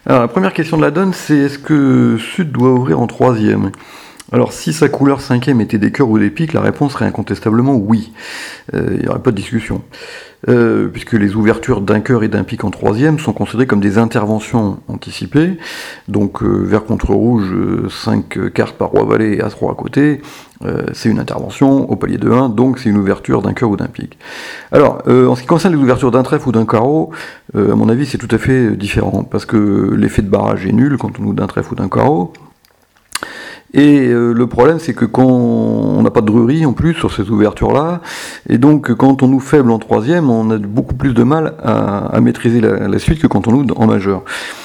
Alors, la première question de la donne, c'est est-ce que Sud doit ouvrir en troisième ? Alors, si sa couleur cinquième était des cœurs ou des piques, la réponse serait incontestablement oui. Il n'y aurait pas de discussion. Puisque les ouvertures d'un cœur et d'un pique en troisième sont considérées comme des interventions anticipées. Donc, vert contre rouge, 5 cartes par roi-valet et as-roi à côté, c'est une intervention au palier de 1, donc c'est une ouverture d'un cœur ou d'un pique. Alors, en ce qui concerne les ouvertures d'un trèfle ou d'un carreau, à mon avis, c'est tout à fait différent, parce que l'effet de barrage est nul quand on ouvre d'un trèfle ou d'un carreau. Et le problème, c'est que quand on n'a pas de drurie en plus sur ces ouvertures-là, et donc quand on ouvre faible en troisième, on a beaucoup plus de mal à maîtriser la suite que quand on ouvre en majeur.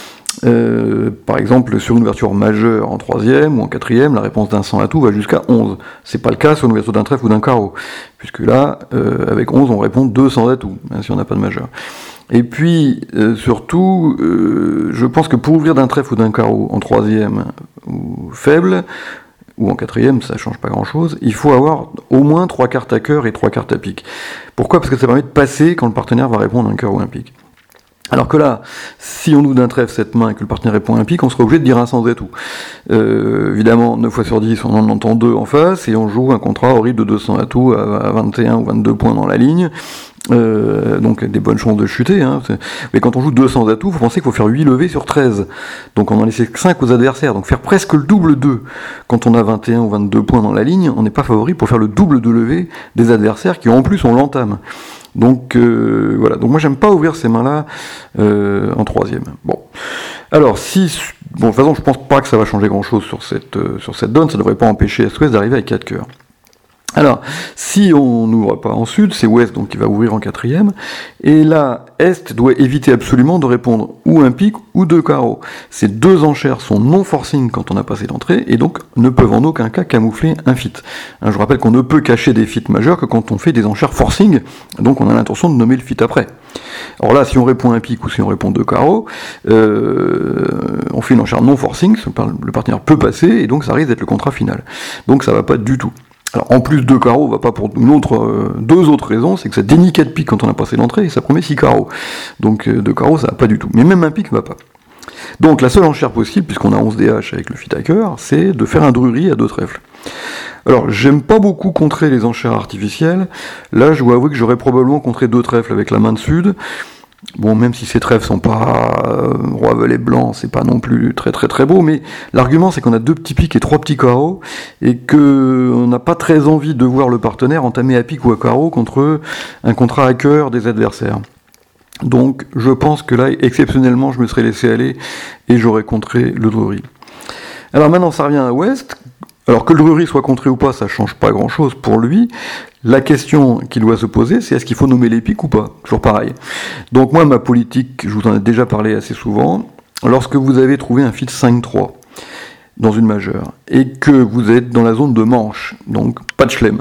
Par exemple, sur une ouverture majeure en troisième ou en quatrième, la réponse d'un 100 atout va jusqu'à 11. C'est pas le cas sur une ouverture d'un trèfle ou d'un carreau, puisque là, avec 11, on répond 200 atouts, si on n'a pas de majeur. Et puis, surtout, je pense que pour ouvrir d'un trèfle ou d'un carreau en troisième ou faible, ou en quatrième, ça change pas grand-chose, il faut avoir au moins 3 cartes à cœur et 3 cartes à pique. Pourquoi ? Parce que ça permet de passer quand le partenaire va répondre un cœur ou un pique. Alors que là, si on ouvre d'un trèfle cette main et que le partenaire répond un pique, on sera obligé de dire un sans atout. Évidemment, 9 fois sur 10, on en entend 2 en face, et on joue un contrat horrible de 200 atouts à 21 ou 22 points dans la ligne. Donc des bonnes chances de chuter, mais quand on joue 200 atouts, vous pensez qu'il faut faire 8 levées sur 13, donc on en laisse 5 aux adversaires, donc faire presque le double 2 quand on a 21 ou 22 points dans la ligne, on n'est pas favori pour faire le double de levées des adversaires qui en plus on l'entame. Donc voilà, donc moi j'aime pas ouvrir ces mains-là en troisième. Bon, alors de toute façon je pense pas que ça va changer grand-chose sur cette donne, ça devrait pas empêcher Est-Ouest d'arriver à 4 cœurs. Alors, si on n'ouvre pas en sud, c'est Ouest donc qui va ouvrir en quatrième, et là, Est doit éviter absolument de répondre ou un pique ou 2 carreaux. Ces 2 enchères sont non forcing quand on a passé d'entrée, et donc ne peuvent en aucun cas camoufler un fit. Je rappelle qu'on ne peut cacher des fits majeurs que quand on fait des enchères forcing, donc on a l'intention de nommer le fit après. Alors là, si on répond un pique ou si on répond 2 carreaux, on fait une enchère non forcing, le partenaire peut passer, et donc ça risque d'être le contrat final. Donc ça va pas du tout. Alors en plus 2 carreaux, va pas pour deux autres raisons, c'est que ça dénie 4 piques quand on a passé l'entrée et ça promet 6 carreaux. Donc 2 carreaux ça va pas du tout, mais même un pique va pas. Donc la seule enchère possible, puisqu'on a 11 DH avec le fit à cœur, c'est de faire un drurie à 2 trèfles. Alors j'aime pas beaucoup contrer les enchères artificielles, là je dois avouer que j'aurais probablement contré 2 trèfles avec la main de sud. Bon, même si ces trèfles sont pas roi valet blanc, c'est pas non plus très très très beau, mais l'argument c'est qu'on a 2 petits piques et 3 petits carreaux, et que on n'a pas très envie de voir le partenaire entamer à pique ou à carreau contre un contrat à cœur des adversaires. Donc je pense que là, exceptionnellement, je me serais laissé aller et j'aurais contré le drurie. Alors maintenant ça revient à Ouest. Alors que le drurie soit contré ou pas, ça change pas grand-chose pour lui. La question qu'il doit se poser, c'est est-ce qu'il faut nommer les piques ou pas ? Toujours pareil. Donc moi, ma politique, je vous en ai déjà parlé assez souvent, lorsque vous avez trouvé un fit 5-3 dans une majeure, et que vous êtes dans la zone de manche, donc pas de chelem,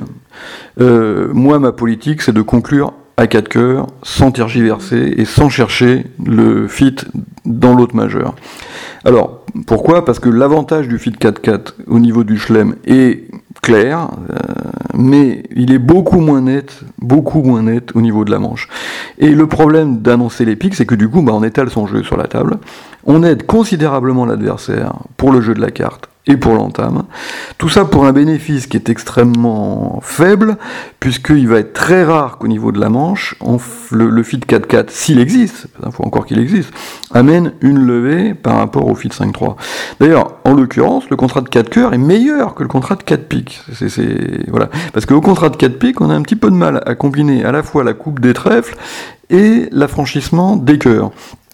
moi, ma politique, c'est de conclure à 4 cœurs, sans tergiverser et sans chercher le fit dans l'autre majeur. Alors, pourquoi ? Parce que l'avantage du fit 4-4 au niveau du chelem est clair, mais il est beaucoup moins net au niveau de la manche. Et le problème d'annoncer les piques, c'est que du coup, on étale son jeu sur la table, on aide considérablement l'adversaire pour le jeu de la carte et pour l'entame. Tout ça pour un bénéfice qui est extrêmement faible, puisqu'il va être très rare qu'au niveau de la manche, le fit 4-4, s'il existe, il faut encore qu'il existe, amène une levée par rapport au fit 5-3. D'ailleurs, en l'occurrence, le contrat de 4 cœurs est meilleur que le contrat de 4 piques. Voilà. Parce qu'au contrat de 4 piques, on a un petit peu de mal à combiner à la fois la coupe des trèfles et l'affranchissement des cœurs.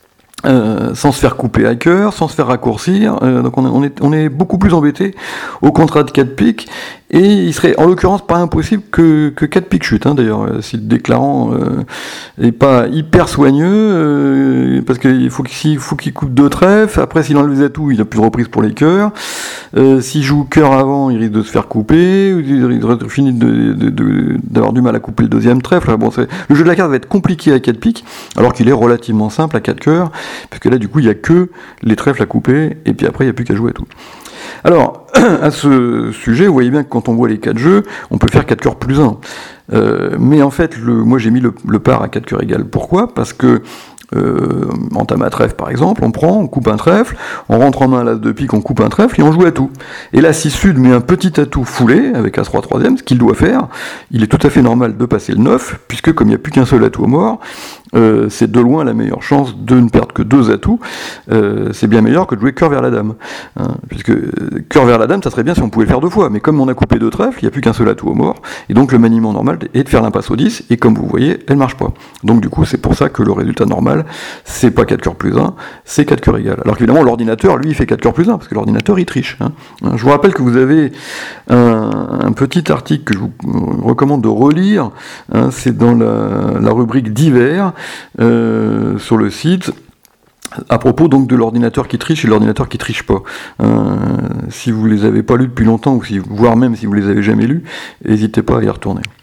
Sans se faire couper à cœur, sans se faire raccourcir, donc on est beaucoup plus embêté au contrat de 4 piques, et il serait en l'occurrence pas impossible que 4 piques chute, d'ailleurs, si le déclarant est pas hyper soigneux, parce qu'il faut qu'il coupe 2 trèfles, après s'il enlève les atouts, il a plus de reprise pour les cœurs, s'il joue cœur avant, il risque de se faire couper, il finit d'avoir du mal à couper le deuxième trèfle. Bon, le jeu de la carte va être compliqué à 4 piques, alors qu'il est relativement simple à 4 cœurs, parce que là du coup il n'y a que les trèfles à couper, et puis après il n'y a plus qu'à jouer à tout. Alors, à ce sujet, vous voyez bien que quand on voit les 4 jeux, on peut faire 4 cœurs plus 1. Mais en fait, moi j'ai mis le par à 4 cœurs égal. Pourquoi ? Parce que entame à trèfle par exemple, on coupe un trèfle, on rentre en main à l'as de pique, on coupe un trèfle et on joue atout. Et là, si Sud met un petit atout foulé avec As-3 troisième, ce qu'il doit faire, il est tout à fait normal de passer le 9, puisque comme il n'y a plus qu'un seul atout au mort, c'est de loin la meilleure chance de ne perdre que 2 atouts, c'est bien meilleur que de jouer cœur vers la dame. Hein, puisque cœur vers la dame, ça serait bien si on pouvait le faire 2 fois, mais comme on a coupé 2 trèfles, il n'y a plus qu'un seul atout au mort, et donc le maniement normal est de faire l'impasse au 10, et comme vous voyez, elle marche pas. Donc du coup, c'est pour ça que le résultat normal, c'est pas 4 cœurs plus 1, c'est 4 cœurs égal. Alors qu'évidemment, l'ordinateur, lui, il fait 4 cœurs plus 1, parce que l'ordinateur, il triche. Hein. Je vous rappelle que vous avez un petit article que je vous recommande de relire, hein, c'est dans la rubrique divers, sur le site, à propos donc de l'ordinateur qui triche et de l'ordinateur qui triche pas. Si vous les avez pas lus depuis longtemps, voire même si vous les avez jamais lus, n'hésitez pas à y retourner.